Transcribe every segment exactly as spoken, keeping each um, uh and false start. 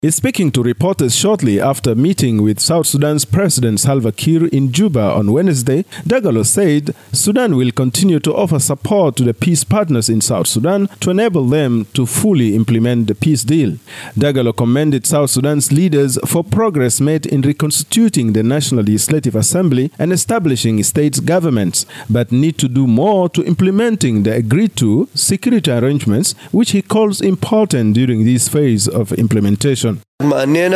Speaking to reporters shortly after meeting with South Sudan's President Salva Kiir in Juba on Wednesday, Dagalo said Sudan will continue to offer support to the peace partners in South Sudan to enable them to fully implement the peace deal. Dagalo commended South Sudan's leaders for progress made in reconstituting the National Legislative Assembly and establishing state governments, but need to do more to implementing the agreed-to security arrangements, which he calls important during this phase of implementation. We have been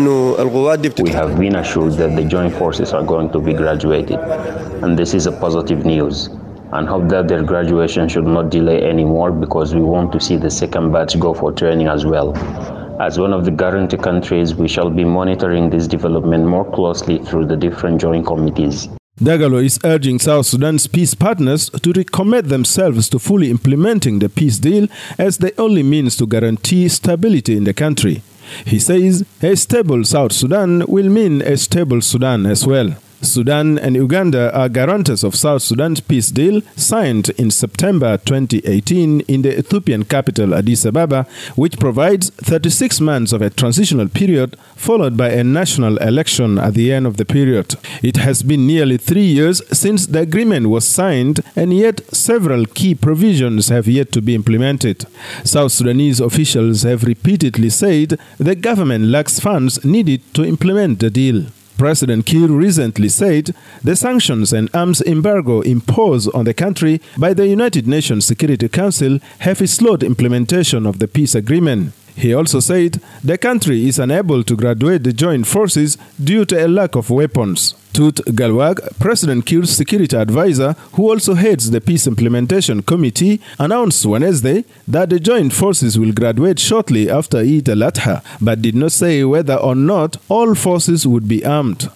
assured that the joint forces are going to be graduated, and this is a positive news, and hope that their graduation should not delay anymore, because we want to see the second batch go for training as well. As one of the guarantee countries, we shall be monitoring this development more closely through the different joint committees. Dagalo is urging South Sudan's peace partners to recommit themselves to fully implementing the peace deal as the only means to guarantee stability in the country. He says a stable South Sudan will mean a stable Sudan as well. Sudan and Uganda are guarantors of South Sudan's peace deal signed in September twenty eighteen in the Ethiopian capital Addis Ababa, which provides thirty-six months of a transitional period followed by a national election at the end of the period. It has been nearly three years since the agreement was signed, and yet several key provisions have yet to be implemented. South Sudanese officials have repeatedly said the government lacks funds needed to implement the deal. President Kiir recently said the sanctions and arms embargo imposed on the country by the United Nations Security Council have slowed implementation of the peace agreement. He also said the country is unable to graduate the joint forces due to a lack of weapons. Tut Galwag, President Kiir's security advisor, who also heads the Peace Implementation Committee, announced Wednesday that the joint forces will graduate shortly after Eid al-Adha, but did not say whether or not all forces would be armed.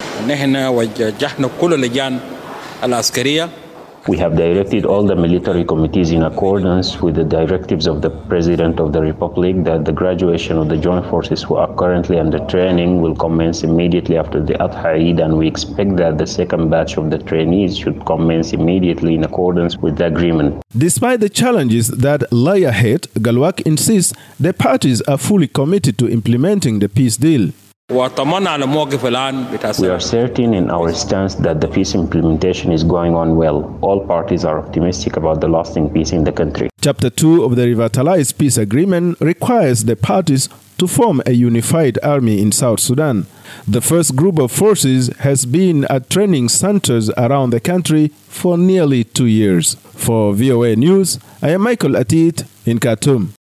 We have directed all the military committees in accordance with the directives of the President of the Republic that the graduation of the joint forces who are currently under training will commence immediately after the Adha Eid, and we expect that the second batch of the trainees should commence immediately in accordance with the agreement. Despite the challenges that lie ahead, Galwak insists the parties are fully committed to implementing the peace deal. We are certain in our stance that the peace implementation is going on well. All parties are optimistic about the lasting peace in the country. Chapter two of the Revitalized Peace Agreement requires the parties to form a unified army in South Sudan. The first group of forces has been at training centers around the country for nearly two years. For V O A News, I am Michael Atit in Khartoum.